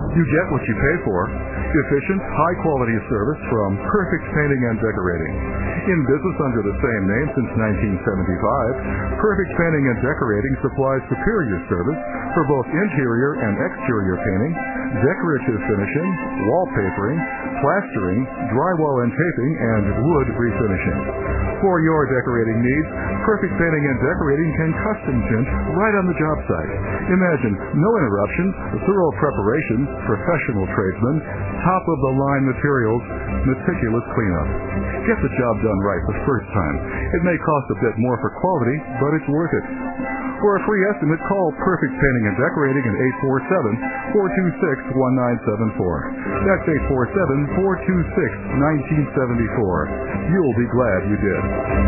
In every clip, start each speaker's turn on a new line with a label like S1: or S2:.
S1: You get what you pay for. Efficient, high-quality service from Perfect Painting and Decorating. In business under the same name since 1975, Perfect Painting and Decorating supplies superior service for both interior and exterior painting, decorative finishing, wallpapering, plastering, drywall and taping, and wood refinishing. For your decorating needs, Perfect Painting and Decorating can custom tint right on the job site. Imagine no interruptions, thorough preparation, professional tradesmen, top-of-the-line materials, meticulous cleanup. Get the job done right the first time. It may cost a bit more for quality, but it's worth it. For a free estimate, call Perfect Painting and Decorating at 847-426-1974. That's 847-426-1974. You'll be glad you did.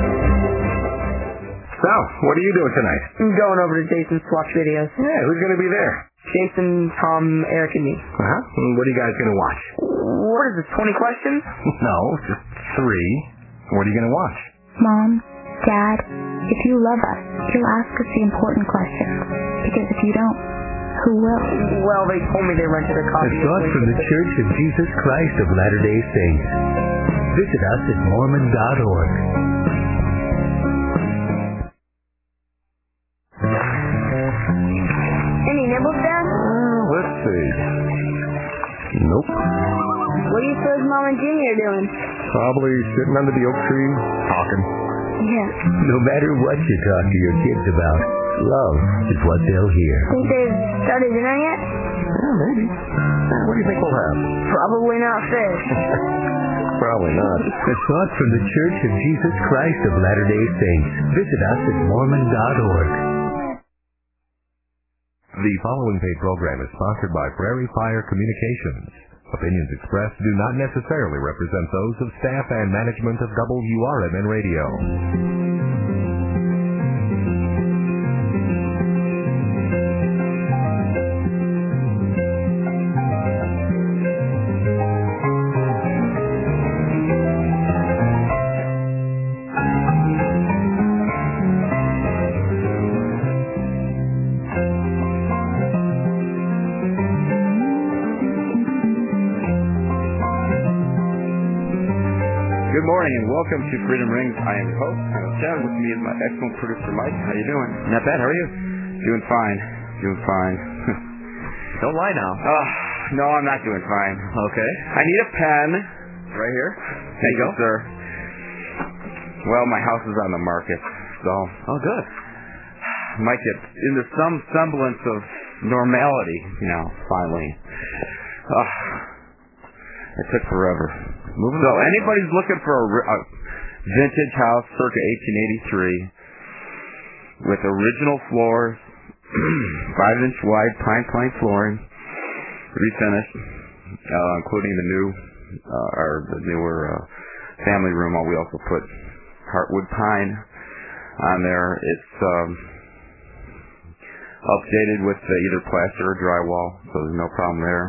S2: So, what are you doing tonight?
S3: I'm going over to Jason's to watch videos.
S2: Yeah, who's going to be there?
S3: Jason, Tom, Eric, and me.
S2: Uh-huh. And what are you guys going to watch?
S3: What is this, 20 questions?
S2: No, just 3. What are you going to watch?
S4: Mom, Dad, if you love us, you'll ask us the important questions. Because if you don't, who will?
S3: Well, they told me they rented a copy.
S5: A thought from the Church of Jesus Christ of Latter-day Saints. Visit us at Mormon.org.
S6: Any nibbles, Dad?
S2: Let's see. Nope.
S6: What do you suppose Mom and Junior are doing?
S2: Probably sitting under the oak tree, talking.
S6: Yeah.
S5: No matter what you talk to your kids about, love is what they'll hear.
S6: Think they've started dinner yet?
S2: Yeah, maybe. What do you think we'll have?
S6: Probably not fish.
S2: Probably not.
S5: A thought from the Church of Jesus Christ of Latter-day Saints. Visit us at Mormon.org.
S7: The following paid program is sponsored by Prairie Fire Communications. Opinions expressed do not necessarily represent those of staff and management of WRMN Radio.
S8: Good morning and welcome to Freedom Rings. I am your host, Chad. With me is my excellent producer, Mike. How you doing?
S9: Not bad. How are you?
S8: Doing fine. Doing fine.
S9: Don't lie now.
S8: No, I'm not doing fine.
S9: Okay.
S8: I need a pen.
S9: Right here?
S8: Thank you, sir. Well, my house is on the market, so.
S9: Oh, good.
S8: Might get into some semblance of normality, finally. It took forever. So anybody's looking for a vintage house circa 1883 with original floors, 5-inch wide pine plank flooring, refinished, including the newer family room. We also put heartwood pine on there. It's updated with either plaster or drywall, so there's no problem there.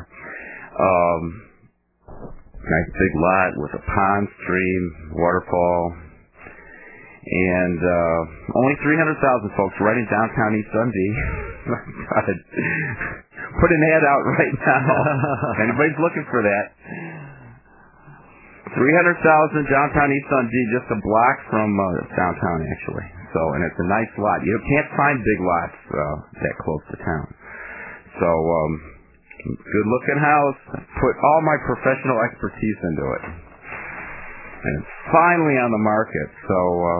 S8: Nice big lot with a pond, stream, waterfall, and only 300,000 folks right in downtown East Dundee. Put an ad out right now. If anybody's looking for that. 300,000 downtown East Dundee, just a block from downtown actually. So, and it's a nice lot. You can't find big lots that close to town. So, good looking house. Put all my professional expertise into it. And it's finally on the market. So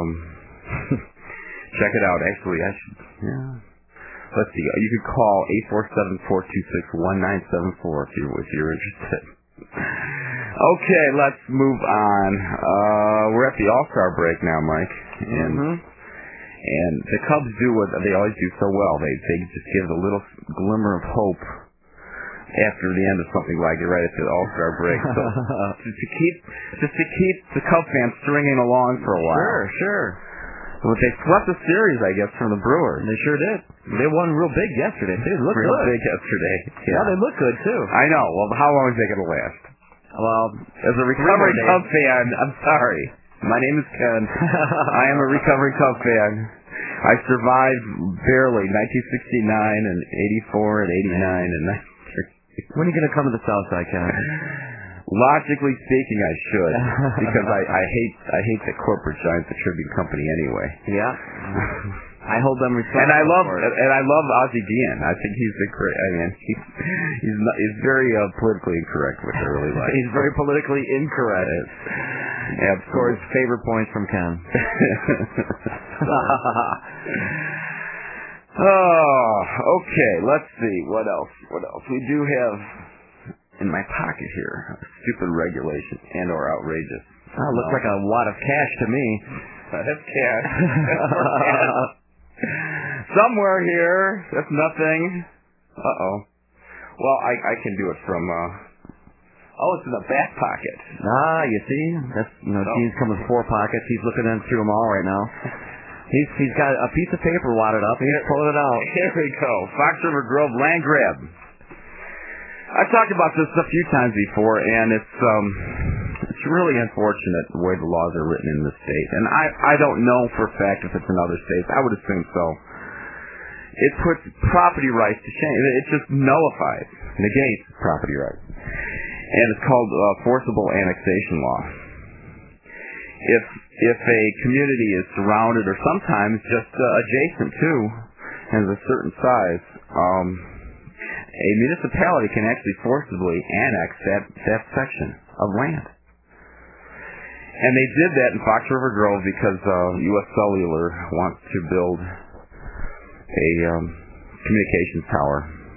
S8: check it out. Actually, let's see. You could call 847-426-1974 if you're interested. Okay, let's move on. We're at the All-Star break now, Mike. And the Cubs do what they always do so well. They just give a little glimmer of hope after the end of something like it, right at the All-Star break. So just to keep the Cub fans stringing along for a while.
S9: Sure.
S8: Well, they swept the series, I guess, from the Brewers.
S9: They sure did. They won real big yesterday. They looked
S8: real
S9: good.
S8: big yesterday.
S9: Yeah, they look good too.
S8: I know. Well, how long is they going to last?
S9: Well,
S8: as a recovering Cub fan, I'm sorry. My name is Ken. I am a recovering Cub fan. I survived barely 1969 and 84 and 89 and
S9: When are you going to come to the South Side, Ken?
S8: Logically speaking, I should, because I hate the corporate giants, the Tribune Company, anyway.
S9: Yeah. I hold them responsible.
S8: And I love Ozzie Guillen. I think he's he's very politically incorrect, which I really like.
S9: He's very politically incorrect.
S8: Yeah,
S9: scores favorite points from Ken.
S8: Oh, okay. Let's see. What else? We do have in my pocket here stupid regulation and/or outrageous.
S9: Oh, looks like a wad of cash to me.
S8: That's cash. Somewhere here. That's nothing. Uh-oh. Well, I can do it from, it's in the back pocket.
S9: Ah, you see? That's, Gene's come with 4 pockets. He's looking through them all right now. He's got a piece of paper wadded up. He's pulling it out.
S8: Here we go. Fox River Grove land grab. I've talked about this a few times before, and it's really unfortunate the way the laws are written in the state. And I don't know for a fact if it's in other states. I would assume so. It puts property rights to shame. It just negates property rights. And it's called forcible annexation law. If a community is surrounded or sometimes just adjacent to and is a certain size, a municipality can actually forcibly annex that section of land. And they did that in Fox River Grove because U.S. Cellular wants to build a communications tower.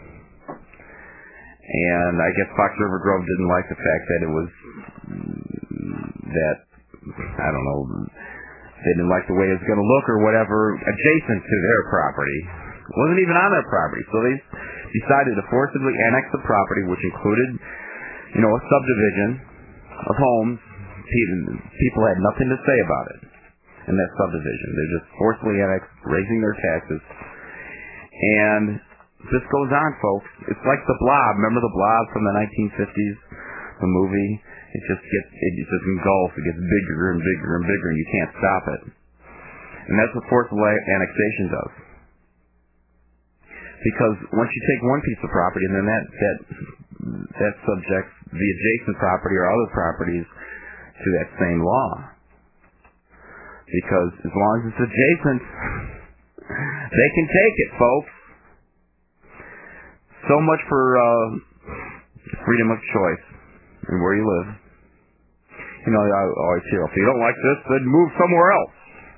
S8: And I guess Fox River Grove didn't like the fact that it was they didn't like the way it was going to look or whatever adjacent to their property. It wasn't even on their property. So they decided to forcibly annex the property, which included, a subdivision of homes. People had nothing to say about it in that subdivision. They just forcibly annexed, raising their taxes. And this goes on, folks. It's like The Blob. Remember The Blob from the 1950s, the movie? It just engulfs. It gets bigger and bigger and bigger, and you can't stop it. And that's what forcible annexation does. Because once you take one piece of property, and then that subjects the adjacent property or other properties to that same law. Because as long as it's adjacent, they can take it, folks. So much for freedom of choice and where you live. I always hear, if you don't like this, then move somewhere else.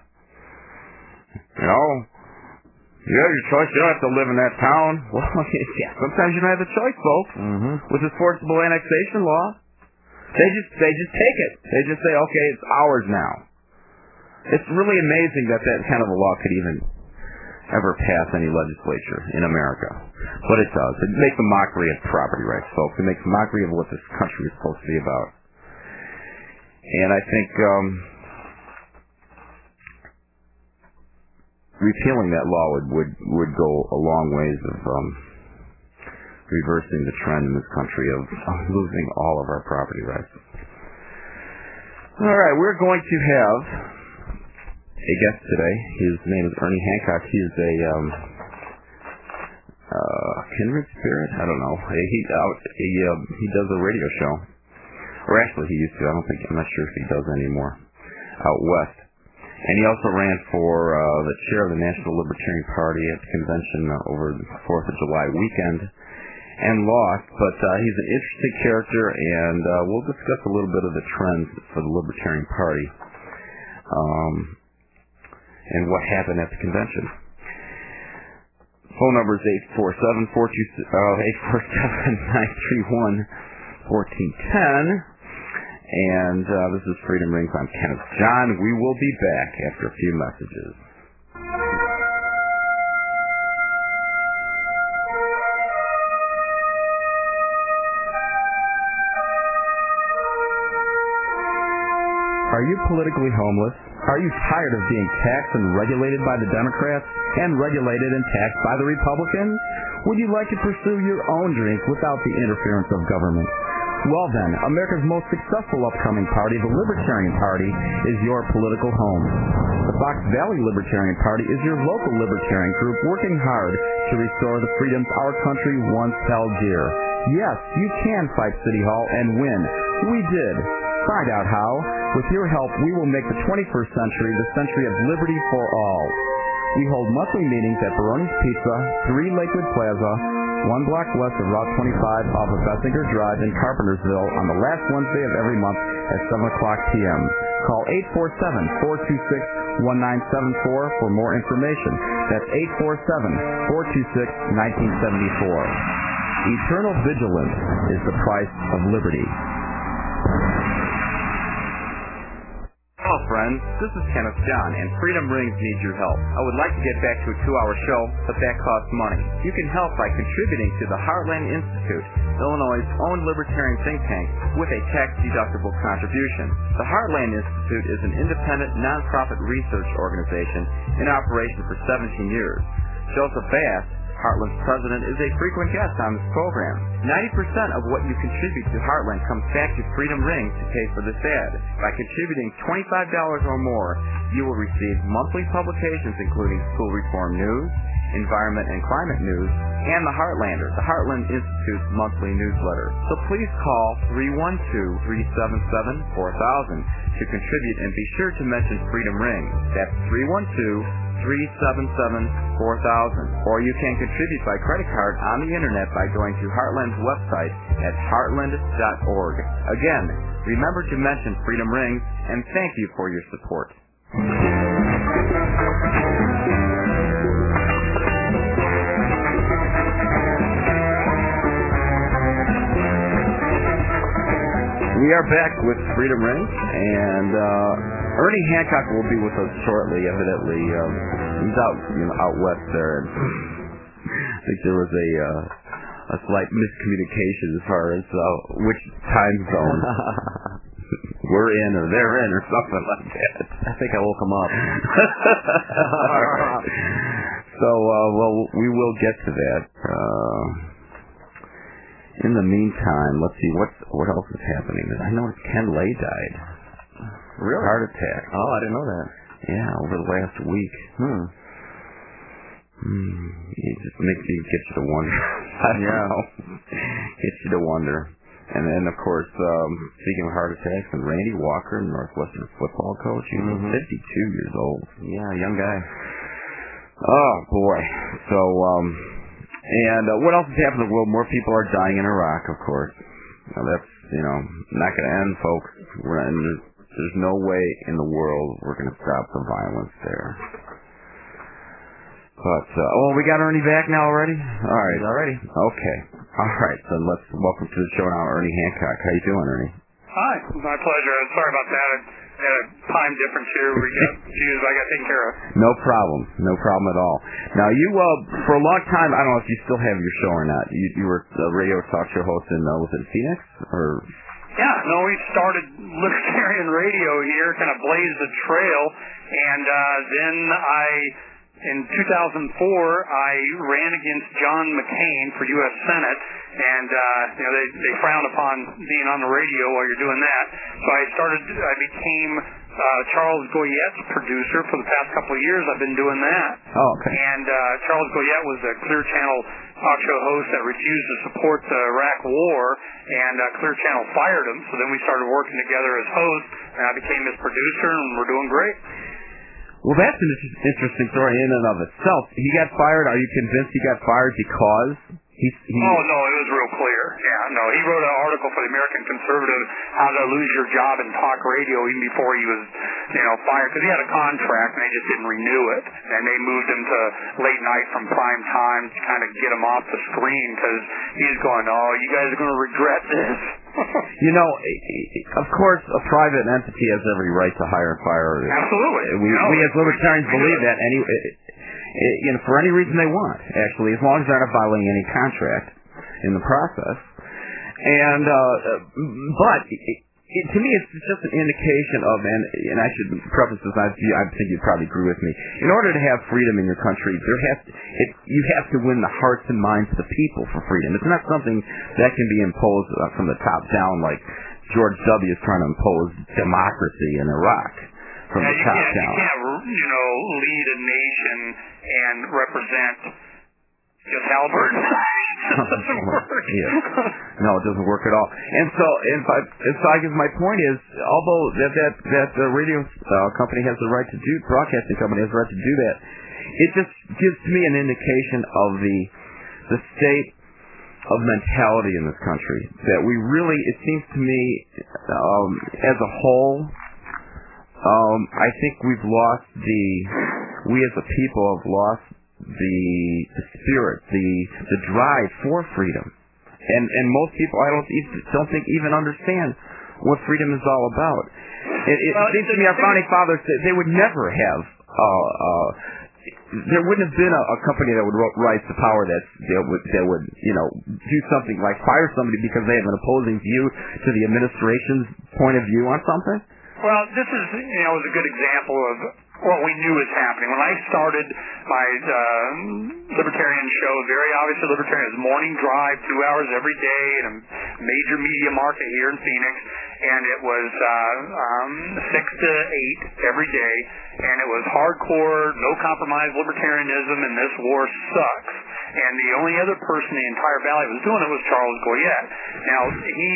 S8: You have your choice. You don't have to live in that town. Well, yeah, sometimes you don't have a choice, folks. Mm-hmm. With this forcible annexation law, they just take it. They just say, okay, it's ours now. It's really amazing that kind of a law could even ever pass any legislature in America. But it does. It makes a mockery of property rights, folks. It makes a mockery of what this country is supposed to be about. And I think repealing that law would go a long ways of reversing the trend in this country of losing all of our property rights. All right, we're going to have a guest today. His name is Ernie Hancock. He is a kindred spirit? I don't know. He does a radio show. Or actually, he used to. I'm not sure if he does anymore. Out west. And he also ran for the chair of the National Libertarian Party at the convention over the 4th of July weekend and lost. But he's an interesting character, and we'll discuss a little bit of the trends for the Libertarian Party and what happened at the convention. Phone number is 847-931-1410. And this is Freedom Rings. I'm Kenneth John. We will be back after a few messages.
S10: Are you politically homeless? Are you tired of being taxed and regulated by the Democrats and regulated and taxed by the Republicans? Would you like to pursue your own dreams without the interference of government? Well then, America's most successful upcoming party, the Libertarian Party, is your political home. The Fox Valley Libertarian Party is your local libertarian group working hard to restore the freedoms our country once held dear. Yes, you can fight City Hall and win. We did. Find out how. With your help, we will make the 21st century the century of liberty for all. We hold monthly meetings at Baroni's Pizza, 3 Lakewood Plaza, 1 block west of Route 25 off of Bessinger Drive in Carpentersville on the last Wednesday of every month at 7 o'clock p.m. Call 847-426-1974 for more information. That's 847-426-1974. Eternal vigilance is the price of liberty.
S8: Hello, friends. This is Kenneth John, and Freedom Rings needs your help. I would like to get back to a 2-hour show, but that costs money. You can help by contributing to the Heartland Institute, Illinois' own libertarian think tank, with a tax-deductible contribution. The Heartland Institute is an independent, nonprofit research organization in operation for 17 years. Joseph Bass, Heartland's president, is a frequent guest on this program. 90% of what you contribute to Heartland comes back to Freedom Rings to pay for this ad. By contributing $25 or more, you will receive monthly publications including school reform news, environment and climate news, and the Heartlander, the Heartland Institute's monthly newsletter. So please call 312-377-4000 to contribute, and be sure to mention Freedom Rings. That's 312-377-4000. Or you can contribute by credit card on the internet by going to Heartland's website at heartland.org. Again, remember to mention Freedom Rings, and thank you for your support. We are back with Freedom Rings, and Ernie Hancock will be with us shortly. Evidently, he's out west there, and I think there was a slight miscommunication as far as which time zone we're in or they're in or something like that.
S9: I think I woke him up.
S8: All right. So, we will get to that. In the meantime, let's see what else is happening. I noticed Ken Lay died.
S9: Really?
S8: Heart attack.
S9: Oh, I didn't know that.
S8: Yeah, over the last week. It just makes you get you to wonder. I don't know. Gets you to wonder. And then, of course, speaking of heart attacks, and Randy Walker, Northwestern football coach, he's 52 years old.
S9: Yeah, young guy.
S8: Oh boy. So, and what else is happening in the world? More people are dying in Iraq, of course. Now that's, not going to end, folks. There's no way in the world we're going to stop the violence there. But, we got Ernie back now already? All right.
S9: Already.
S8: Okay. All right, so let's welcome to the show now Ernie Hancock. How you doing, Ernie?
S11: Hi. My pleasure. Sorry about that. I had a time difference here. We got confused. I got taken care of.
S8: No problem. No problem at all. Now, you, for a long time, I don't know if you still have your show or not. You were a radio talk show host in, was it Phoenix? Or...
S11: Yeah, no, we started Libertarian Radio here, kind of blazed the trail, and then in 2004, I ran against John McCain for U.S. Senate, and they frown upon being on the radio while you're doing that. So I became Charles Goyette's producer for the past couple of years. I've been doing that.
S8: Oh, okay.
S11: And Charles Goyette was a Clear Channel talk show host that refused to support the Iraq War, and Clear Channel fired him. So then we started working together as hosts, and I became his producer, and we're doing great.
S8: Well, that's an interesting story in and of itself. He got fired. Are you convinced he got fired because he...
S11: Oh, no, it was real clear. Yeah, no, he wrote an article for the American Conservative, How to Lose Your Job in Talk Radio, even before he was, fired, because he had a contract, and they just didn't renew it. And they moved him to late night from prime time to kind of get him off the screen, because he's going, oh, you guys are going to regret this.
S8: Of course, a private entity has every right to hire and fire.
S11: Absolutely.
S8: We as libertarians believe that for any reason they want, actually, as long as they're not violating any contract in the process. And but to me, it's just an indication of, and I should preface this, I think you'd probably agree with me. In order to have freedom in your country, you have to win the hearts and minds of the people for freedom. It's not something that can be imposed from the top down, like George W. is trying to impose democracy in Iraq from the top down.
S11: You can't, lead a nation and represent just Halliburton. doesn't work.
S8: No, it doesn't work at all. And so I guess my point is, although that the radio company has the right to do, broadcasting company has the right to do that, it just gives me an indication of the state of mentality in this country, that we really, it seems to me, as a whole, I think we as a people have lost the spirit, the drive for freedom, and most people I don't think even understand what freedom is all about. It seems to me our founding fathers, they would never have. There wouldn't have been a company that would rise to power that would do something like fire somebody because they have an opposing view to the administration's point of view on something.
S11: Well, this is was a good example of what we knew was happening. When I started my libertarian show, very obviously libertarian, it was morning drive, 2 hours every day in a major media market here in Phoenix, and it was 6 to 8 every day, and it was hardcore, no compromise libertarianism, and this war sucks. And the only other person in the entire valley was doing it was Charles Goyette. Now, he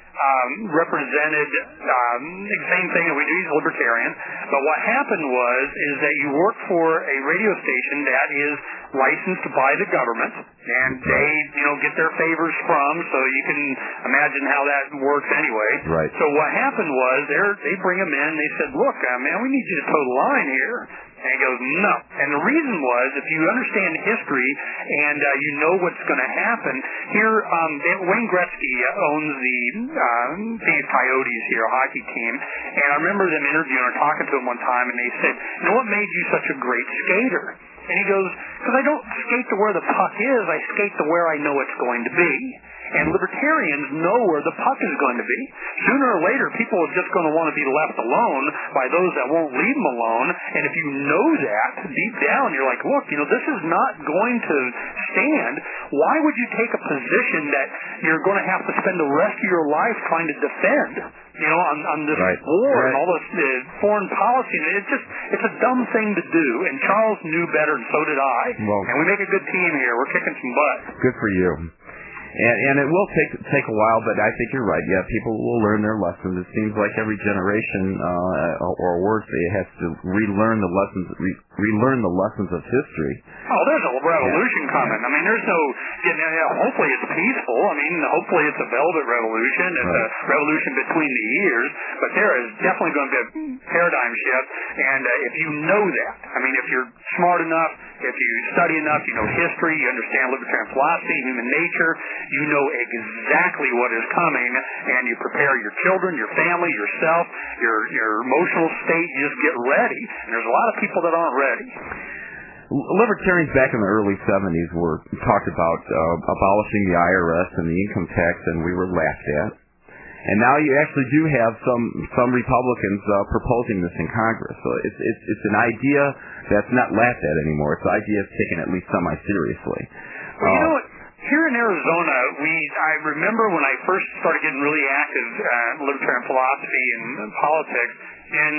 S11: represented the same thing that we do. He's a libertarian. But what happened is that you work for a radio station that is licensed by the government, and they get their favors from, so you can imagine how that works anyway.
S8: Right.
S11: So what happened was they bring him in, they said, look, man, we need you to toe the line here. And he goes, no. And the reason was, if you understand history and you know what's going to happen, here, Wayne Gretzky owns the Phoenix Coyotes here, a hockey team, and I remember them interviewing or talking to him one time, and they said, what made you such a great skater? And he goes, because I don't skate to where the puck is, I skate to where I know it's going to be. And libertarians know where the puck is going to be. Sooner or later, people are just going to want to be left alone by those that won't leave them alone. And if you know that deep down, you're like, look, this is not going to stand. Why would you take a position that you're going to have to spend the rest of your life trying to defend? On this war and all this foreign policy. It's a dumb thing to do. And Charles knew better, and so did I.
S8: Well,
S11: and we make a good team here. We're kicking some butt.
S8: Good for you. And it will take a while, but I think you're right. Yeah, people will learn their lessons. It seems like every generation or worse, it has to relearn the lessons of history.
S11: Oh, there's a revolution coming. I mean, there's no. Hopefully, it's peaceful. I mean, hopefully, it's a velvet revolution. It's a revolution between the years. But there is definitely going to be a paradigm shift. And if you know that, I mean, if you're smart enough, if you study enough, you know history, you understand libertarian philosophy, human nature, you know exactly what is coming, and you prepare your children, your family, yourself, your emotional state. You just get ready. And there's a lot of people that aren't ready.
S8: Libertarians back in the early 70s talked about abolishing the IRS and the income tax, and we were laughed at. And now you actually do have some Republicans proposing this in Congress. So it's an idea that's not laughed at anymore. It's an idea that's taken at least semi-seriously.
S11: Well, you know what? Here in Arizona, I remember when I first started getting really active in libertarian philosophy and politics, in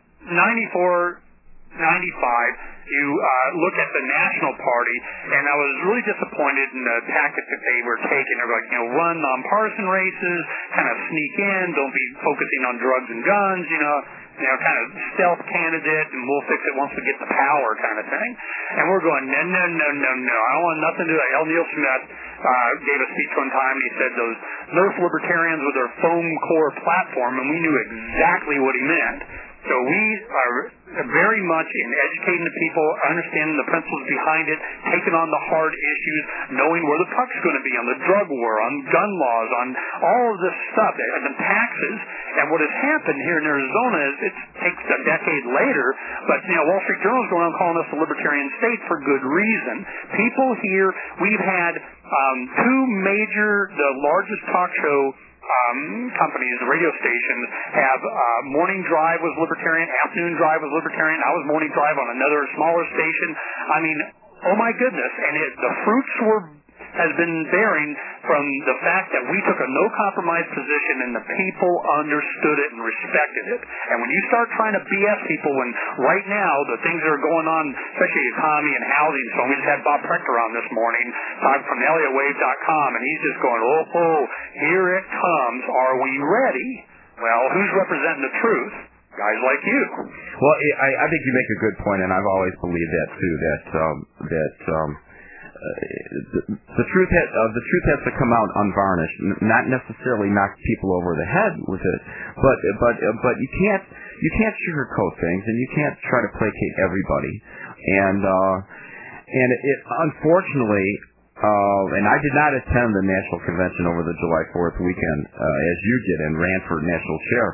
S11: 94, 95, you look at the National Party, and I was really disappointed in the tactics that they were taking. They were like, run nonpartisan races, kind of sneak in, don't be focusing on drugs and guns, kind of stealth candidate, and we'll fix it once we get the power kind of thing. And we're going, no. I don't want nothing to do with that. L. Neil Smith gave a speech one time, and he said those Nerf libertarians with their foam core platform, and we knew exactly what he meant. So we are very much in educating the people, understanding the principles behind it, taking on the hard issues, knowing where the puck's going to be on the drug war, on gun laws, on all of this stuff, and the taxes. And what has happened here in Arizona is it takes a decade later, but Wall Street Journal is going on calling us a libertarian state for good reason. People here, we've had the largest talk show companies, the radio stations, have morning drive was libertarian, afternoon drive was libertarian. I was morning drive on another smaller station. I mean, oh my goodness. And the fruits were has been bearing from the fact that we took a no-compromise position and the people understood it and respected it. And when you start trying to BS people, when right now the things that are going on, especially the economy and housing, so we just had Bob Prechter on this morning, talking from ElliottWave.com, and he's just going, oh, here it comes. Are we ready? Well, who's representing the truth? Guys like you.
S8: Well, I think you make a good point, and I've always believed that too. The truth has to come out unvarnished, not necessarily knock people over the head with it, but you can't sugarcoat things, and you can't try to placate everybody. And it unfortunately. And I did not attend the national convention over the July 4th weekend, as you did, and ran for national chair.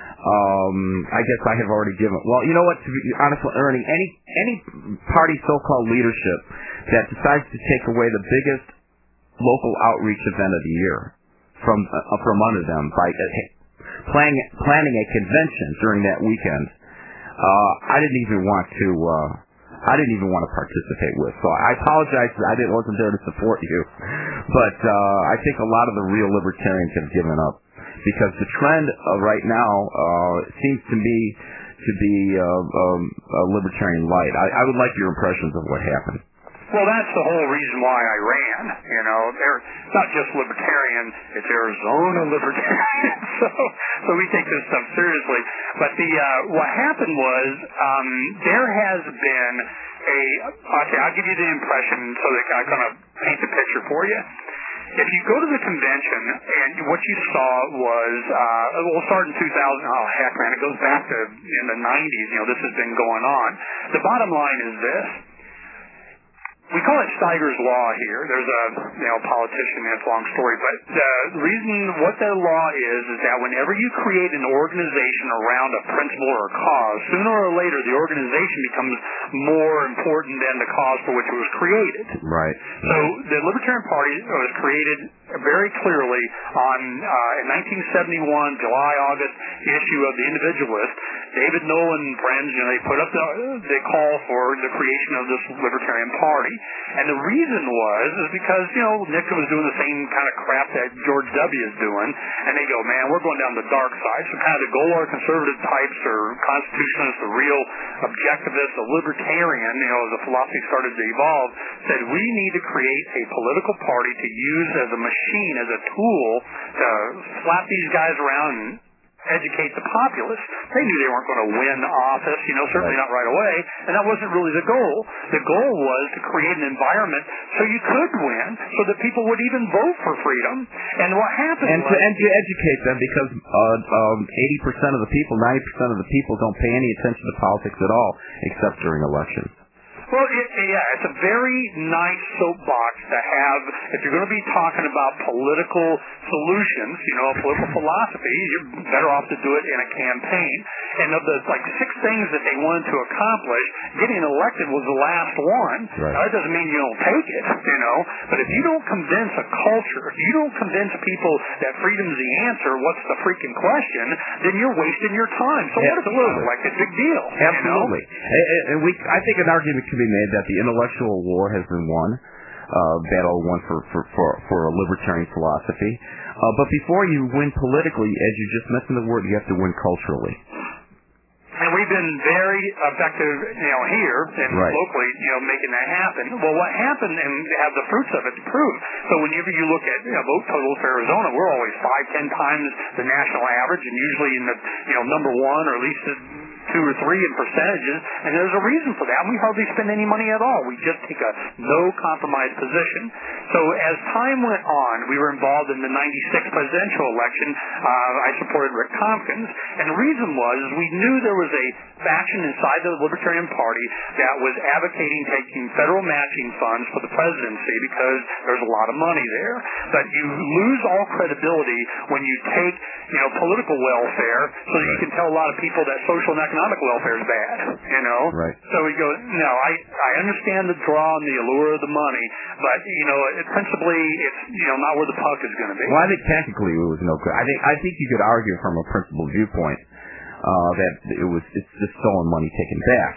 S8: I guess I have already given. Well, you know what? To be honest, Ernie, any party so-called leadership that decides to take away the biggest local outreach event of the year from under them by planning a convention during that weekend, I didn't even want to participate with. So I apologize. I wasn't there to support you, but I think a lot of the real libertarians have given up. Because the trend right now seems to me to be a libertarian light. I would like your impressions of what happened.
S11: Well, that's the whole reason why I ran. They're not just libertarian; it's Arizona libertarian. So we take this stuff seriously. But what happened was there has been I'll give you the impression so that I kind of paint the picture for you. If you go to the convention and what you saw was, we'll start in 2000. Oh heck, man, it goes back to in the 90s. This has been going on. The bottom line is this. We call it Steiger's Law here. There's a politician, it's a long story, but the reason what the law is that whenever you create an organization around a principle or a cause, sooner or later the organization becomes more important than the cause for which it was created.
S8: Right.
S11: So the Libertarian Party was created very clearly on in 1971, July-August issue of the Individualist. David Nolan and friends, they put up the call for the creation of this Libertarian Party. And the reason is because, Nixon was doing the same kind of crap that George W. is doing, and they go, man, we're going down the dark side. So kind of the Golar conservative types or constitutionalists, the real objectivists, the libertarian, as the philosophy started to evolve, said we need to create a political party to use as a machine, as a tool to slap these guys around and educate the populace. They knew they weren't going to win office, certainly not right away, and that wasn't really the goal. The goal was to create an environment so you could win, so that people would even vote for freedom. And what happened
S8: to educate them, because 80% of the people, 90% of the people don't pay any attention to politics at all, except during elections.
S11: Well, it's a very nice soapbox to have if you're going to be talking about political solutions, political philosophy. You're better off to do it in a campaign. And of the 6 things that they wanted to accomplish, getting elected was the last one.
S8: Right.
S11: Now, that doesn't mean you don't take it, but if you don't convince a culture, if you don't convince people that freedom's the answer, what's the freaking question, then you're wasting your time. So what if you get elected? Big deal.
S8: Absolutely. And I think an argument can be made that the intellectual war has been won, battle won for a libertarian philosophy. But before you win politically, as you just mentioned the word, you have to win culturally.
S11: And we've been very effective, here and locally, making that happen. Well, what happened, and have the fruits of it to prove. So whenever you look at vote totals for Arizona, we're always 5-10 times the national average, and usually in the number one or at least 2 or 3 in percentages. And there's a reason for that. We hardly spend any money at all. We just take a no compromise position. So as time went on, we were involved in the 96 presidential election. I supported Rick Tompkins, and the reason was we knew there was a faction inside the Libertarian Party that was advocating taking federal matching funds for the presidency because there's a lot of money there. But you lose all credibility when you take, political welfare so that you can tell a lot of people that social and economic welfare is bad,
S8: Right.
S11: So we go, no, I understand the draw and the allure of the money, but, principally it's, not where the puck is going to be.
S8: Well, I think technically it was no good. I think you could argue from a principled viewpoint that it's just stolen money taken back.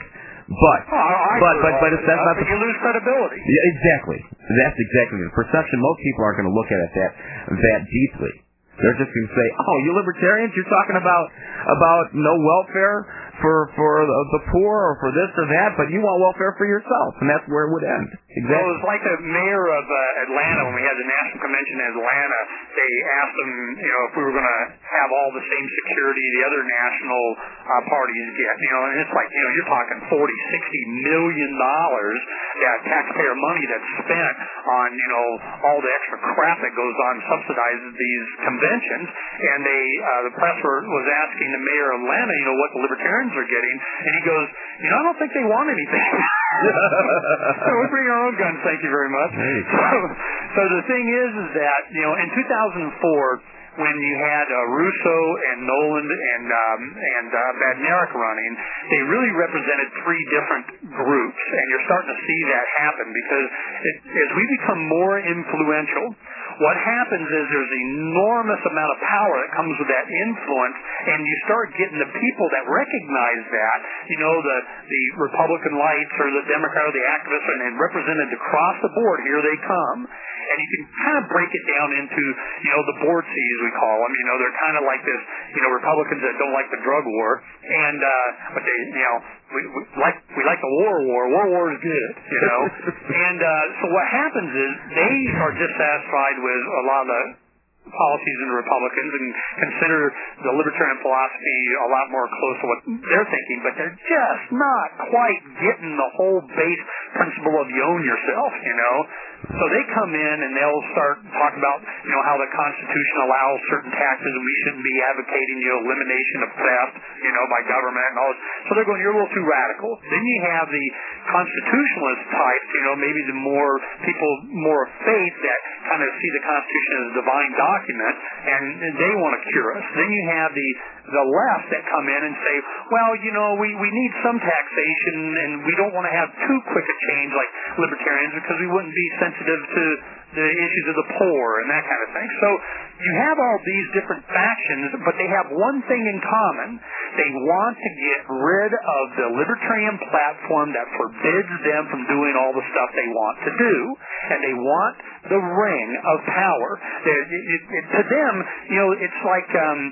S9: But that's not
S11: you lose credibility.
S9: Yeah, exactly. That's exactly the perception. Most people aren't going to look at it that deeply. They're just going to say, "Oh, you libertarians, you're talking about no welfare for the poor or for this or that, but you want welfare for yourself," and that's where it would end. Exactly.
S11: Well, it was like the mayor of Atlanta when we had the national convention in Atlanta. They asked him, if we were going to have all the same security the other national parties get. And it's like, you're talking $40-60 million that taxpayer money that's spent on, all the extra crap that goes on subsidizes these conventions. And the press was asking the mayor of Atlanta, what the libertarians are getting, and he goes, I don't think they want anything. So we bring our own guns, thank you very much. So the thing is that, in 2004, when you had Russo and Noland and Badnarik running, they really represented three different groups, and you're starting to see that happen because as we become more influential, what happens is there's an enormous amount of power that comes with that influence, and you start getting the people that recognize that, the Republican lights or the Democrat or the activists, and represented across the board, here they come. And you can kind of break it down into, the board C's, we call them. They're kind of like this, Republicans that don't like the drug war, and but they, we like the war. War is good, And so what happens is they are dissatisfied with a lot of the policies in the Republicans and consider the libertarian philosophy a lot more close to what they're thinking, but they're just not quite getting the whole base principle of you own yourself, So they come in and they'll start talking about, how the Constitution allows certain taxes and we shouldn't be advocating, elimination of theft, by government and all this. So they're going, you're a little too radical. Then you have the constitutionalist types, maybe the more people, more of faith that kind of see the Constitution as a divine document, and they want to cure us. Then you have the left that come in and say, well, we need some taxation and we don't want to have too quick a change like libertarians because we wouldn't be sensitive to the issues of the poor and that kind of thing. So you have all these different factions, but they have one thing in common. They want to get rid of the libertarian platform that forbids them from doing all the stuff they want to do, and they want the ring of power. To them, it's like...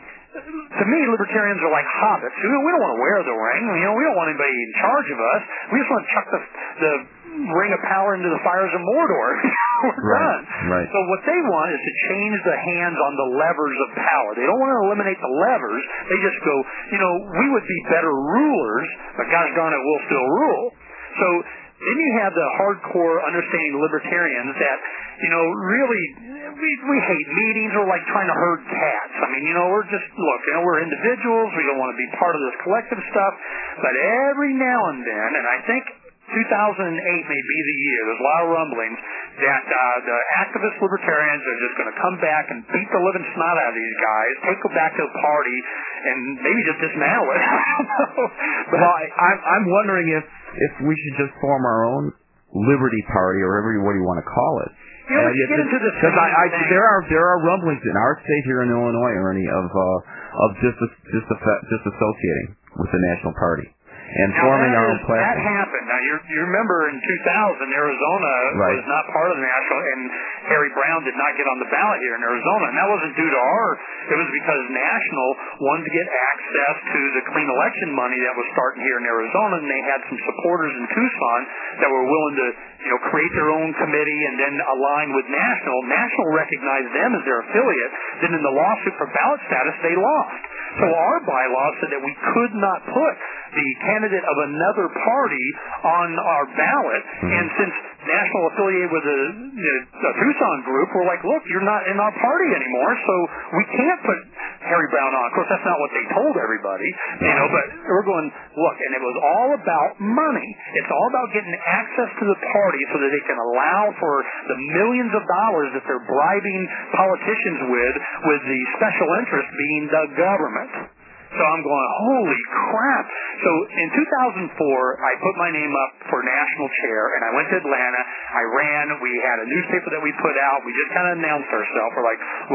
S11: to me, libertarians are like hobbits. We don't want to wear the ring. We don't want anybody in charge of us. We just want to chuck the ring of power into the fires of Mordor. We're done.
S9: Right.
S11: So what they want is to change the hands on the levers of power. They don't want to eliminate the levers. They just go, we would be better rulers, but gosh darn it, we'll still rule. So then you have the hardcore understanding libertarians that, really, we hate meetings. We're like trying to herd cats. I mean, we're just, we're individuals. We don't want to be part of this collective stuff. But every now and then, and I think 2008 may be the year, there's a lot of rumblings that the activist libertarians are just going to come back and beat the living snot out of these guys, take them back to the party, and maybe just dismantle it. I don't know. But
S9: I'm wondering if we should just form our own Liberty Party or whatever you want to call it.
S11: Let's get into this
S9: because there are rumblings in our state here in Illinois, Ernie, of disassociating with the National Party and forming our own platform.
S11: That happened. Now you remember in 2000, Arizona was not part of the national, and Harry Brown did not get on the ballot here in Arizona, and that wasn't due to it was because National wanted to get access to the clean election money that was starting here in Arizona, and they had some supporters in Tucson that were willing to create their own committee and then align with National. National recognized them as their affiliate. Then in the lawsuit for ballot status, they lost. So our bylaw said that we could not put the candidate of another party on our ballot, and since National affiliated with the Tucson group, we're like, look, you're not in our party anymore, so we can't put Harry Brown on. Of course, that's not what they told everybody, but we're going, look, and it was all about money. It's all about getting access to the party so that they can allow for the millions of dollars that they're bribing politicians with the special interest being the government. So I'm going, holy crap. So in 2004, I put my name up for national chair, and I went to Atlanta. I ran. We had a newspaper that we put out. We just kind of announced ourselves. We're like, look,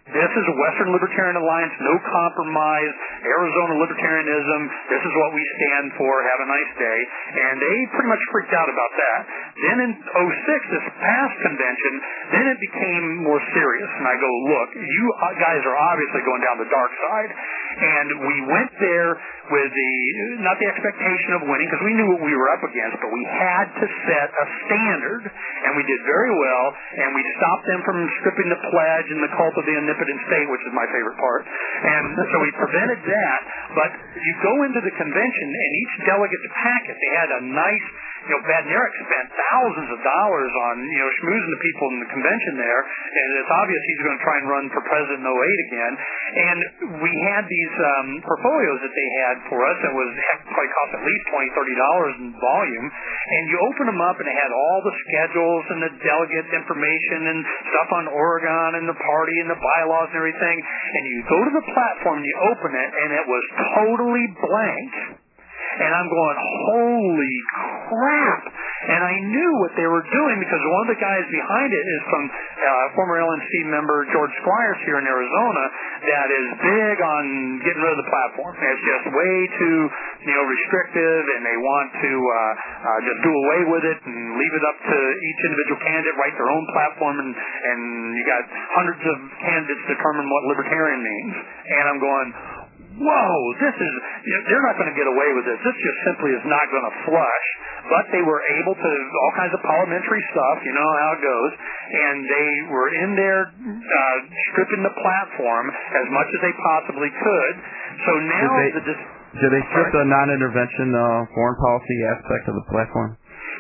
S11: this is a Western Libertarian Alliance, no compromise, Arizona Libertarianism, this is what we stand for, have a nice day. And they pretty much freaked out about that. Then in 06, this past convention, then it became more serious. And I go, look, you guys are obviously going down the dark side. And we went there with not the expectation of winning, because we knew what we were up against, but we had to set a standard. And we did very well, and we stopped them from stripping the pledge and the cult of the omnipotent state, which is my favorite part. And so we prevented that. But you go into the convention, and each delegate's packet, they had a nice, Badnarik spent thousands of dollars on, schmoozing the people in the convention there, and it's obvious he's going to try and run for president in 08 again. And we had these portfolios that they had for us that was probably cost at least $20, $30 in volume, and you open them up and it had all the schedules and the delegate information and stuff on Oregon and the party and the bylaws and everything, and you go to the platform and you open it and it was totally blank. And I'm going, holy crap. And I knew what they were doing because one of the guys behind it is from former LNC member George Squires here in Arizona that is big on getting rid of the platform. It's just way too, restrictive, and they want to just do away with it and leave it up to each individual candidate, write their own platform, and you got hundreds of candidates determine what libertarian means. And I'm going, whoa, they're not going to get away with this. This just simply is not going to flush. But they were able to, all kinds of parliamentary stuff, you know how it goes, and they were in there stripping the platform as much as they possibly could. So now...
S10: Did they strip the non-intervention foreign policy aspect of the platform?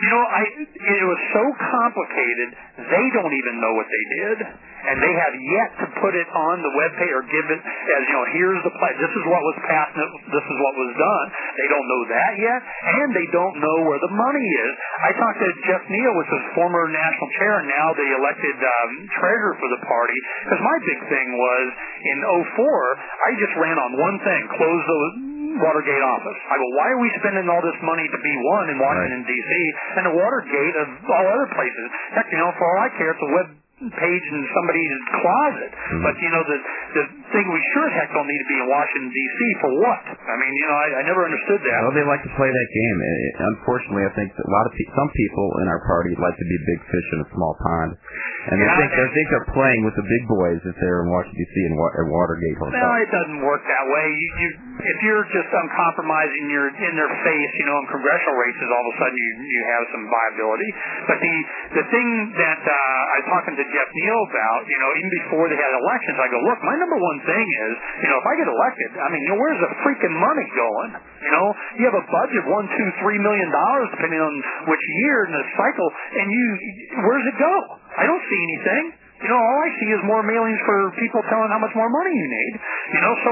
S11: It was so complicated, they don't even know what they did, and they have yet to put it on the webpage or give it as, here's the pledge, this is what was passed, this is what was done. They don't know that yet, and they don't know where the money is. I talked to Jeff Neal, which was former national chair and now the elected treasurer for the party, because my big thing was, in 04, I just ran on one thing, close the Watergate office. I go, why are we spending all this money to be one in Washington, D.C., and the Watergate of all other places? Heck, for all I care, it's a web page in somebody's closet. Mm-hmm. But, the thing we sure as heck don't need to be in Washington, D.C. for what? I mean, I never understood that.
S10: Well, they like to play that game. Unfortunately, I think that some people in our party like to be big fish in a small pond. And they think they're playing with the big boys if they're in Washington, D.C. and Watergate Hotel.
S11: No, it doesn't work that way. If you're just uncompromising, you're in their face, in congressional races, all of a sudden you have some viability. But the thing that I was talking to Jeff Neal about, even before they had elections, I go, look, my number one thing is, if I get elected, I mean, where's the freaking money going? You have a budget of $1, $2, $3 million, depending on which year in the cycle, and where's it go? I don't see anything. All I see is more mailings for people telling how much more money you need. So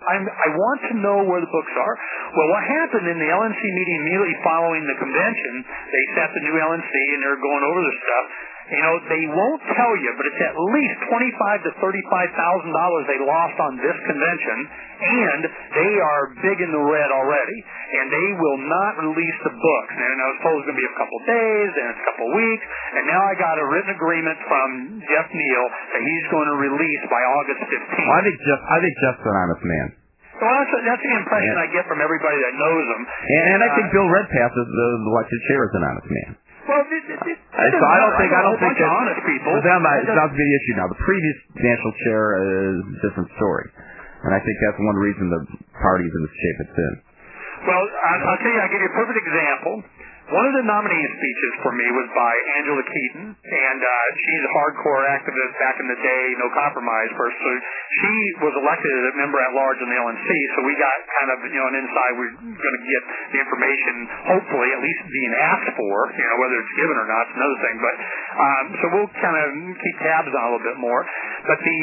S11: I want to know where the books are. Well, what happened in the LNC meeting immediately following the convention, they set the new LNC and they're going over the stuff. They won't tell you, but it's at least $25,000 to $35,000 they lost on this convention, and they are big in the red already, and they will not release the books. And I was told it's going to be a couple of days, and it's a couple of weeks, and now I got a written agreement from Jeff Neal that he's going to release by August 15th.
S10: Well, I think Jeff's an honest man.
S11: Well, that's the impression I get from everybody that knows him.
S10: And I think Bill Redpath, the elected chair, is an honest man.
S11: Well,
S10: I don't think that
S11: honest people.
S10: It's not the issue now. The previous national chair is a different story, and I think that's one reason the party's in the shape it's in.
S11: Well, I'll tell you, I'll give you a perfect example. One of the nominee speeches for me was by Angela Keaton, and she's a hardcore activist back in the day, no compromise person. So she was elected as a member at large in the LNC, so we got kind of, an insight. We're going to get the information, hopefully, at least being asked for, whether it's given or not, it's another thing. But so we'll kind of keep tabs on it a little bit more. But the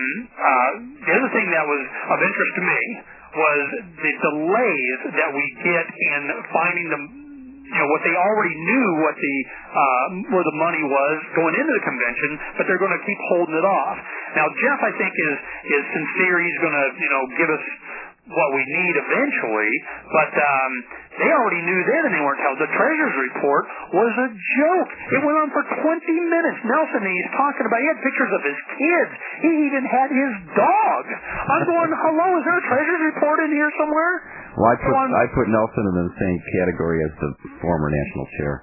S11: other thing that was of interest to me was the delays that we get in finding the what they already knew where the money was going into the convention, but they're going to keep holding it off. Now, Jeff, I think, is sincere. He's going to, give us what we need eventually, but They already knew then, and they weren't telling. The Treasurer's report was a joke. It went on for 20 minutes. Nelson, he's talking about, he had pictures of his kids. He even had his dog. I'm going, hello, is there a Treasurer's report in here somewhere?
S10: Well, I put Nelson in the same category as the former national chair.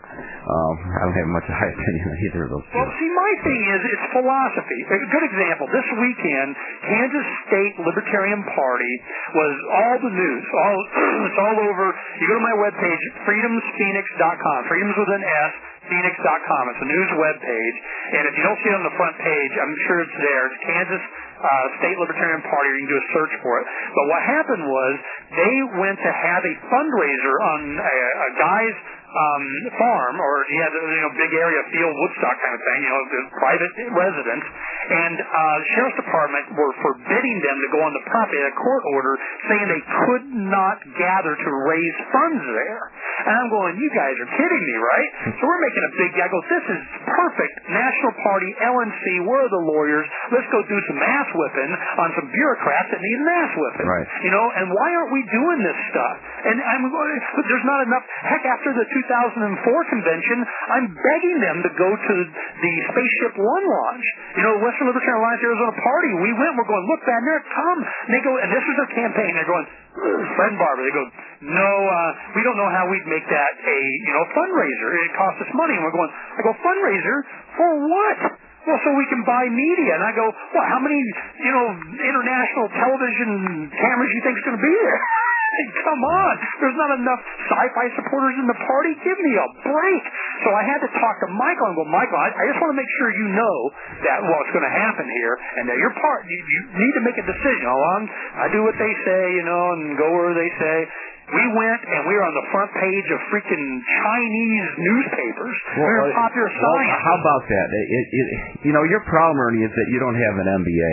S10: I don't have much high opinion on either of those two.
S11: Well, see, my thing is, it's philosophy. A good example, this weekend, Kansas State Libertarian Party was all the news. It's all over. You go to my webpage, freedomsphoenix.com. Freedoms with an S, Phoenix.com. It's a news webpage. And if you don't see it on the front page, I'm sure it's there. It's Kansas State Libertarian Party, or you can do a search for it. But what happened was they went to have a fundraiser on a guy's farm, or he had big area field, Woodstock kind of thing, the private residence, and the sheriff's department were forbidding them to go on the property. They had a court order saying they could not gather to raise funds there. And I'm going, you guys are kidding me, right? So we're making a big deal. I go, this is perfect. National Party, LNC, where are the lawyers? Let's go do some ass whipping on some bureaucrats that need an ass whipping.
S10: Right.
S11: And why aren't we doing this stuff? And there's not enough. Heck, after the 2004 convention, I'm begging them to go to the Spaceship One launch. Western Libertarian Alliance Arizona Party. We went. We're going, look, man, there, come. And they go, and this was their campaign. They're going, Fred and Barbara. They go, no, we don't know how we'd make that a fundraiser. It costs us money. And I go, fundraiser for what? Well, so we can buy media. And I go, well, how many international television cameras you think is going to be there? Come on. There's not enough sci-fi supporters in the party. Give me a break. So I had to talk to Michael and go, Michael, I just want to make sure you know that what's going to happen here, and that your part, you need to make a decision. I do what they say, and go where they say. We went, and we were on the front page of freaking Chinese newspapers. We were popular science.
S10: How about that? Your problem, Ernie, is that you don't have an MBA.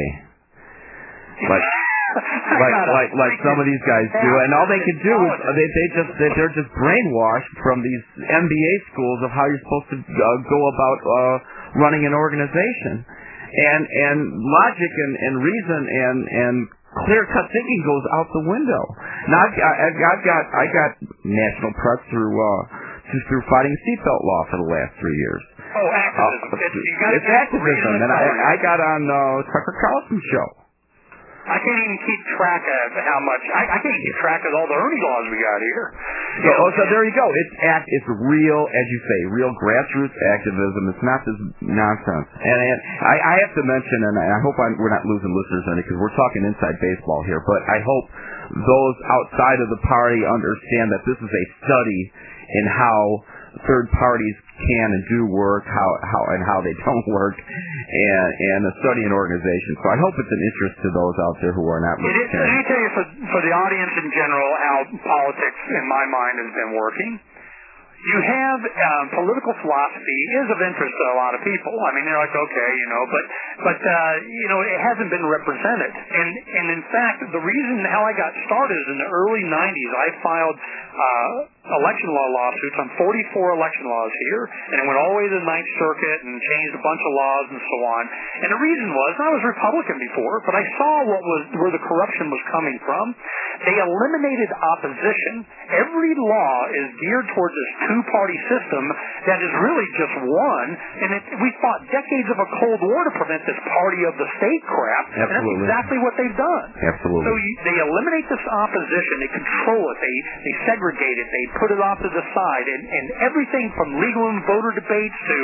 S10: Like some of these guys do, and all they can do is they're just brainwashed from these MBA schools of how you're supposed to go about running an organization, and logic and reason and clear-cut thinking goes out the window. Now I got national press through fighting seatbelt law for the last 3 years.
S11: Oh, activism!
S10: It's activism, and I got on Tucker Carlson's show.
S11: I can't even keep track of how much. I can't keep track of all the Ernie laws we got here.
S10: So there you go. It's real, as you say, real grassroots activism. It's not this nonsense. And I have to mention, and I hope we're not losing listeners on it because we're talking inside baseball here, but I hope those outside of the party understand that this is a study in how third parties can and do work, how they don't work, and a study in organization. So I hope it's an interest to those out there who are not
S11: Let
S10: libertarian.
S11: me tell you, for the audience in general, how politics, in my mind, has been working. You have political philosophy is of interest to a lot of people. I mean, they're like, okay, but it hasn't been represented. And in fact, the reason how I got started is in the early 90s, I filed election law lawsuits on 44 election laws here, and it went all the way to the Ninth Circuit and changed a bunch of laws and so on. And the reason was, I was Republican before, but I saw where the corruption was coming from. They eliminated opposition. Every law is geared towards this two-party system that is really just one, and we fought decades of a Cold War to prevent this party of the state crap,
S10: Absolutely.
S11: And that's exactly what they've done.
S10: Absolutely.
S11: So they eliminate this opposition, they control it, they segregate it, they put it off to the side, and everything from legal and voter debates to,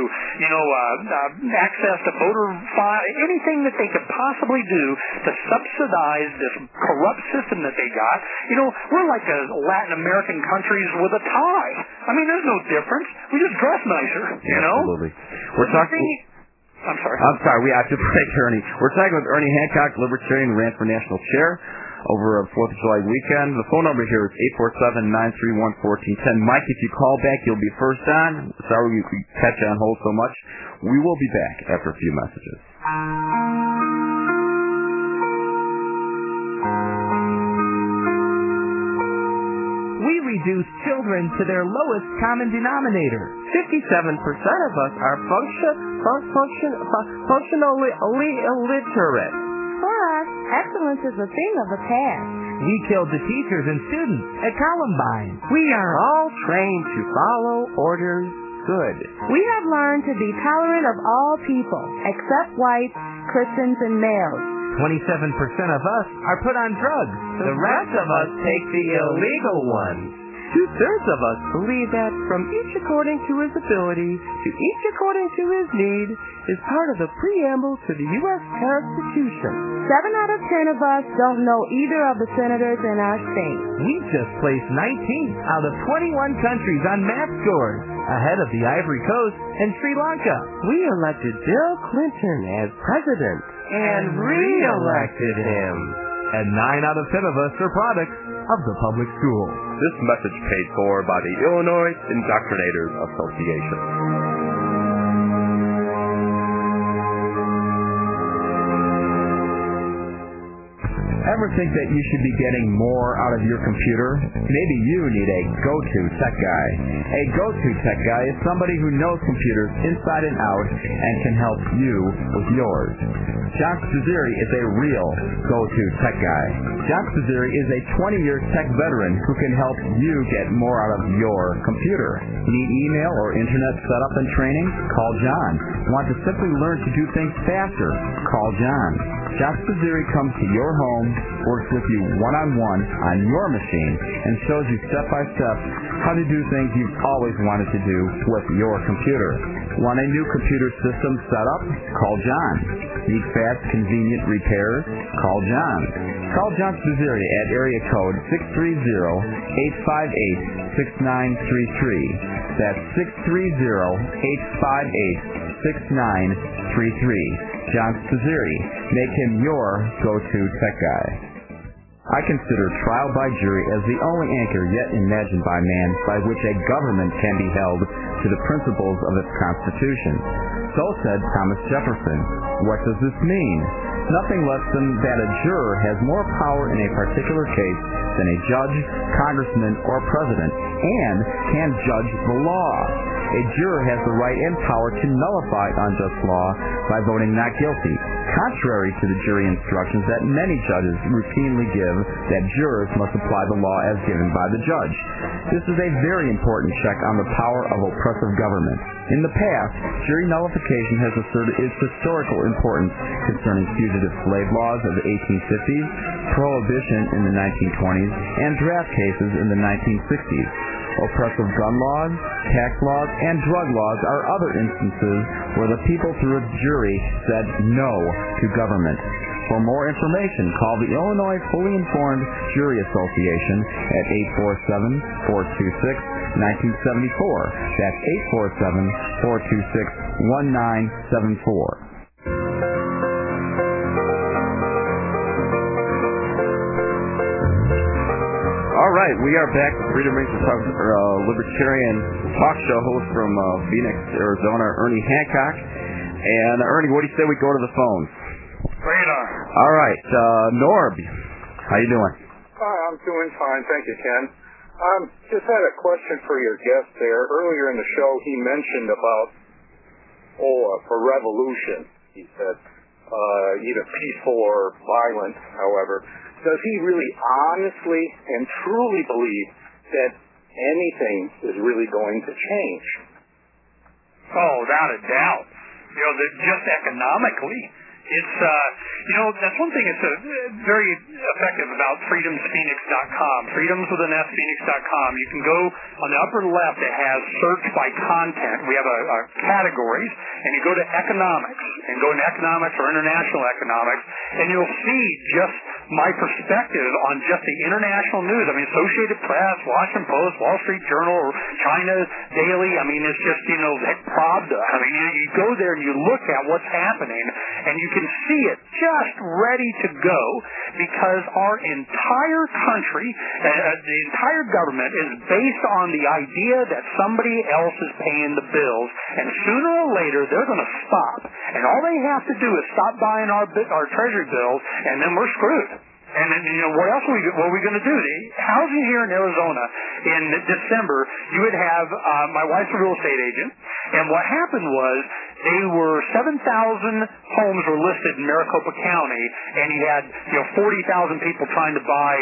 S11: access to voter file, anything that they could possibly do to subsidize this corrupt system that they got. We're like a Latin American countries with a tie. I mean, there's no difference. We just dress nicer,
S10: Absolutely. We're talking...
S11: I'm sorry.
S10: We have to break, Ernie. We're talking with Ernie Hancock, Libertarian, who ran for national chair over a 4th of July weekend. The phone number here is 847-931-1410. Mike, if you call back, you'll be first on. Sorry we could catch you on hold so much. We will be back after a few messages.
S12: We reduce children to their lowest common denominator. 57% of us are functionally illiterate.
S13: For us, excellence is a thing of the past.
S12: We killed the teachers and students at Columbine.
S13: We are all trained to follow orders good.
S14: We have learned to be tolerant of all people, except whites, Christians, and males.
S12: 27% of us are put on drugs.
S13: The rest of us take the illegal ones. 2/3 of us believe that from each according to his ability to each according to his need is part of the preamble to the U.S. Constitution.
S14: 7 out of 10 of us don't know either of the senators in our state.
S12: We just placed 19th out of 21 countries on math scores, ahead of the Ivory Coast and Sri Lanka.
S13: We elected Bill Clinton as president and re-elected him.
S12: And 9 out of 10 of us are products of the public school.
S2: This message paid for by the Illinois Indoctrinators Association.
S10: Ever think that you should be getting more out of your computer? Maybe you need a go-to tech guy. A go-to tech guy is somebody who knows computers inside and out and can help you with yours. John Spazeri is a real go-to tech guy. John Spazeri is a 20-year tech veteran who can help you get more out of your computer. Need email or internet setup and training? Call John. Want to simply learn to do things faster? Call John. John Spazeri comes to your home, works with you one-on-one on your machine, and shows you step-by-step how to do things you've always wanted to do with your computer. Want a new computer system set up? Call John. Need fast, convenient repairs? Call John. Call John Spazeri at area code 630-858-6933. That's 630-858-6933. John Spazeri. Make him your go-to tech guy. I consider trial by jury as the only anchor yet imagined by man by which a government can be held to the principles of its Constitution. So said Thomas Jefferson. What does this mean? Nothing less than that a juror has more power in a particular case than a judge, congressman, or president, and can judge the law. A juror has the right and power to nullify unjust law by voting not guilty, contrary to the jury instructions that many judges routinely give that jurors must apply the law as given by the judge. This is a very important check on the power of oppressive government. In the past, jury nullification has asserted its historical importance concerning fugitive slave laws of the 1850s, prohibition in the 1920s, and draft cases in the 1960s. Oppressive gun laws, tax laws, and drug laws are other instances where the people through a jury said no to government. For more information, call the Illinois Fully Informed Jury Association at 847-426-1974. That's 847-426-1974.
S8: All right, we are back with Freedom Rings Libertarian talk show host from Phoenix, Arizona, Ernie Hancock. And Ernie, what do you say we go to the phones?
S11: Bring it on.
S8: All right, Norb, how you doing?
S15: Hi, I'm doing fine, thank you, Ken. Just had a question for your guest there. Earlier in the show, he mentioned about for revolution. He said either peaceful or violent. However, does he really honestly and truly believe that anything is really going to change?
S11: Oh, without a doubt. You know, that just economically, it's, that's one thing that's very effective about freedomsphoenix.com. Freedoms with an S, Phoenix.com. You can go on the upper left, it has search by content. We have a categories, and you go to economics, and go into economics or international economics, and you'll see just my perspective on just the international news. I mean, Associated Press, Washington Post, Wall Street Journal, China Daily. I mean, it's just, like Pravda. I mean, you go there and you look at what's happening, and you can see it just ready to go because our entire country, the entire government is based on the idea that somebody else is paying the bills, and sooner or later they're going to stop. And all they have to do is stop buying our treasury bills, and then we're screwed. And then, what else what are we going to do? The housing here in Arizona in December, you would have, my wife's a real estate agent, and what happened was, they were 7,000 homes were listed in Maricopa County, and you had 40,000 people trying to buy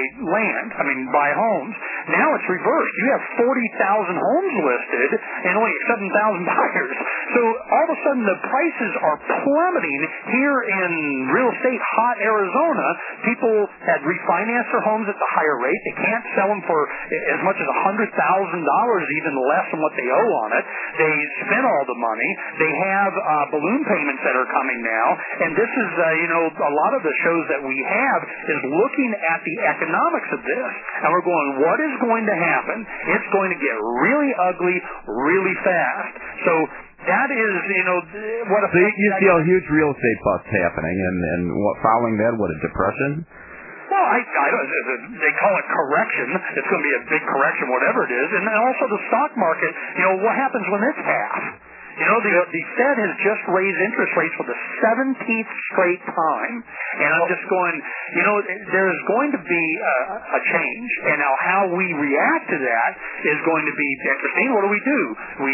S11: homes. Now it's reversed. You have 40,000 homes listed and only 7,000 buyers. So all of a sudden the prices are plummeting here in real estate hot Arizona. People had refinanced their homes at the higher rate. They can't sell them for as much as $100,000, even less than what they owe on it. They spent all the money. They have balloon payments that are coming now. And this is, a lot of the shows that we have is looking at the economics of this. And we're going, what is going to happen? It's going to get really ugly really fast. So that is, what a...
S8: So you see a huge real estate bust happening, and following that, what, a depression?
S11: Well, I don't, they call it correction. It's going to be a big correction, whatever it is. And then also the stock market, what happens when it's half? The Fed has just raised interest rates for the 17th straight time. And I'm just going, there's going to be a change. And now how we react to that is going to be interesting. What do? We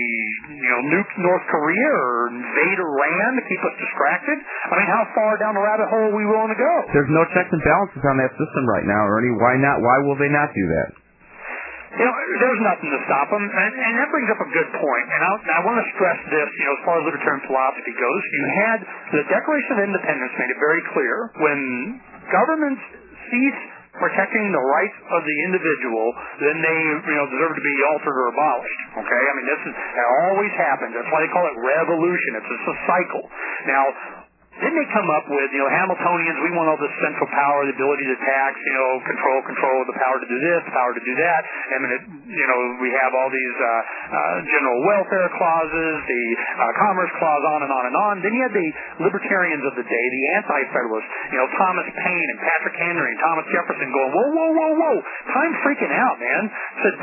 S11: nuke North Korea or invade Iran to keep us distracted? I mean, how far down the rabbit hole are we willing to go?
S8: There's no checks and balances on that system right now, Ernie. Why not? Why will they not do that?
S11: There's nothing to stop them, and that brings up a good point. And I want to stress this, as far as libertarian philosophy goes. You had the Declaration of Independence made it very clear when governments cease protecting the rights of the individual, then they deserve to be altered or abolished. Okay, I mean that always happens. That's why they call it revolution. It's just a cycle. Now. Then they come up with, Hamiltonians, we want all this central power, the ability to tax, control, the power to do this, the power to do that. I mean, we have all these general welfare clauses, the Commerce Clause, on and on and on. Then you had the libertarians of the day, the anti-federalists, Thomas Paine and Patrick Henry and Thomas Jefferson going, whoa, time's freaking out, man. Said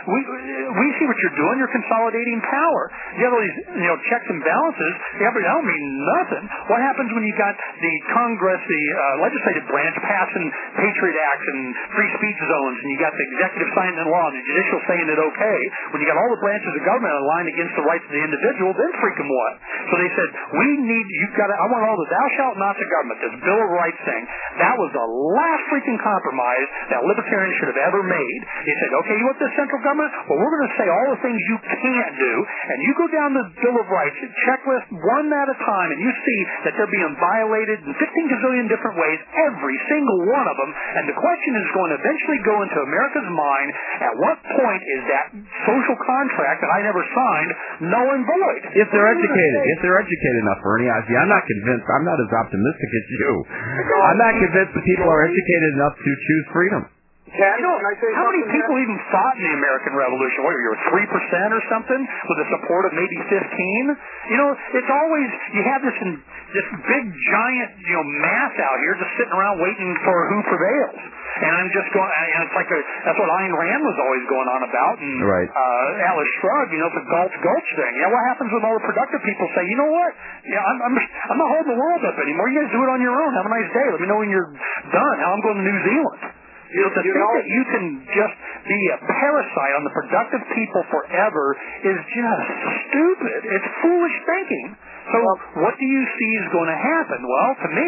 S11: we see what you're doing, you're consolidating power. You have all these, checks and balances, but that don't mean nothing. What happens when you got the Congress, the legislative branch passing Patriot Acts and free speech zones, and you got the executive signing the law and the judicial saying it okay? When you got all the branches of government aligned against the rights of the individual, then freaking what? So they said, I want all the thou shalt not to government, this Bill of Rights thing. That was the last freaking compromise that libertarians should have ever made. They said, okay, you want this central government? Well, we're going to say all the things you can't do, and you go down the Bill of Rights, checklist one at a time, and you see that they're being violated in 15 gazillion different ways, every single one of them. And the question is going to eventually go into America's mind, at what point is that social contract that I never signed null and void?
S8: If they're educated enough, Ernie, I'm not convinced. I'm not as optimistic as you. I'm not convinced that people are educated enough to choose freedom.
S11: How many people even fought in the American Revolution? What, you were 3% or something with the support of maybe 15? It's always, you have this big giant, mass out here just sitting around waiting for who prevails. And I'm just going, it's like that's what Ayn Rand was always going on about. And
S8: right.
S11: Atlas Shrugged, the Gulch thing. Yeah, what happens when all the productive people say, you know what? Yeah, I'm not holding the world up anymore. You guys do it on your own. Have a nice day. Let me know when you're done. Now I'm going to New Zealand. To think that you can just be a parasite on the productive people forever is just stupid. It's foolish thinking. So what do you see is going to happen? Well, to me,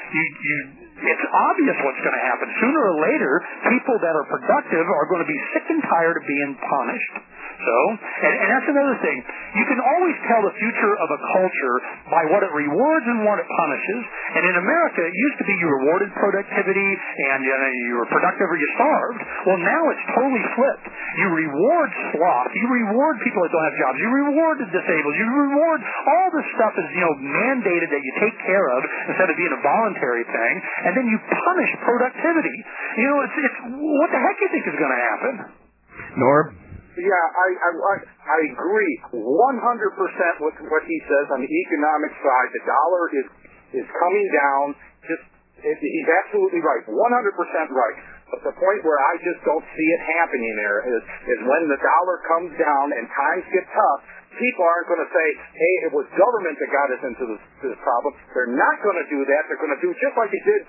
S11: it's obvious what's going to happen. Sooner or later, people that are productive are going to be sick and tired of being punished. So, and that's another thing. You can always tell the future of a culture by what it rewards and what it punishes. And in America, it used to be you rewarded productivity and you were productive or you starved. Well, now it's totally flipped. You reward sloth. You reward people that don't have jobs. You reward the disabled. You reward all this stuff is, mandated that you take care of instead of being a voluntary thing. And then you punish productivity. It's what the heck do you think is going to happen?
S8: Norb?
S15: Yeah, I agree 100% with what he says on the economic side. The dollar is coming down. He's absolutely right, 100% right. But the point where I just don't see it happening there is when the dollar comes down and times get tough, people aren't going to say, hey, it was government that got us into this problem. They're not going to do that. They're going to do just like they did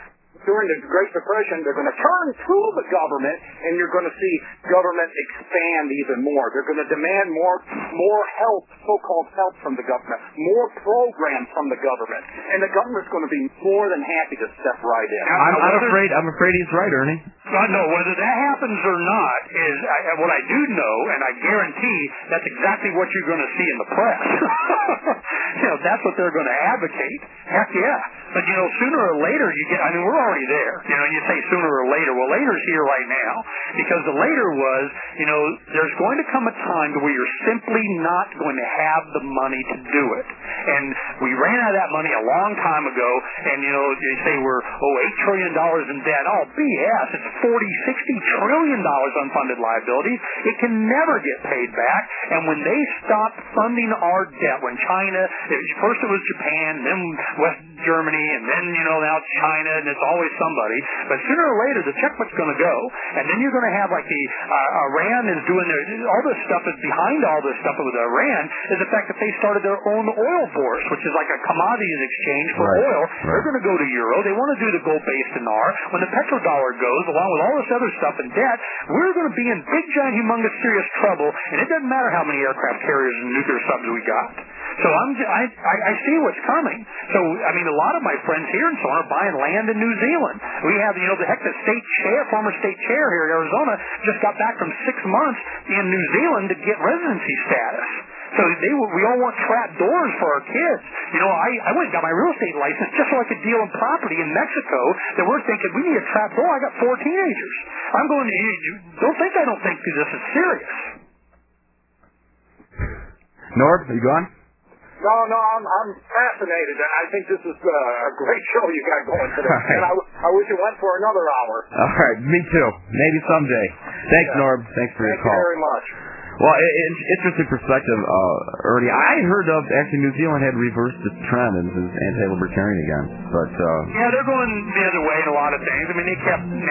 S15: during the Great Depression, they're going to turn to the government, and you're going to see government expand even more. They're going to demand more help, so-called help from the government, more programs from the government, and the government's going to be more than happy to step right in.
S8: I'm afraid he's right, Ernie.
S11: No, whether that happens or not is what I do know, and I guarantee that's exactly what you're going to see in the press. That's what they're going to advocate. Heck yeah. But, sooner or later we're already there. You say sooner or later. Well, later's here right now. Because the later was, there's going to come a time to where you're simply not going to have the money to do it. And we ran out of that money a long time ago, and, they say we're, $8 trillion in debt. Oh, BS. It's $40, $60 trillion unfunded liabilities. It can never get paid back. And when they stopped funding our debt, when China, first it was Japan, then West Germany, and then, now it's China, and it's always somebody. But sooner or later, the checkbook's going to go, and then you're going to have, like, the Iran is doing all this stuff is behind all this stuff with Iran is the fact that they started their own oil bourse, which is like a commodities exchange for oil. Right. They're going to go to euro. They want to do the gold-based dinar. When the petrodollar goes, along with all this other stuff in debt, we're going to be in big, giant, humongous, serious trouble, and it doesn't matter how many aircraft carriers and nuclear subs we got. So I see what's coming. So, a lot of my friends here and so on are buying land in New Zealand. We have, the former state chair here in Arizona just got back from 6 months in New Zealand to get residency status. So we all want trap doors for our kids. I went and got my real estate license just so I could deal in property in Mexico that we're thinking we need a trap door. I got 4 teenagers. I'm going, don't think I don't think this is serious.
S8: Norb, are you gone?
S15: No, I'm fascinated. I think this is a great show you got going today. Right. And I wish it went for another hour.
S8: All right, me too. Maybe someday. Thanks, Norb. Thanks for your call.
S15: Thank you very much.
S8: Well, interesting perspective, Ernie. I heard of actually New Zealand had reversed its trend and is anti-libertarian again. But
S11: yeah, they're going the other way in a lot of things. They kept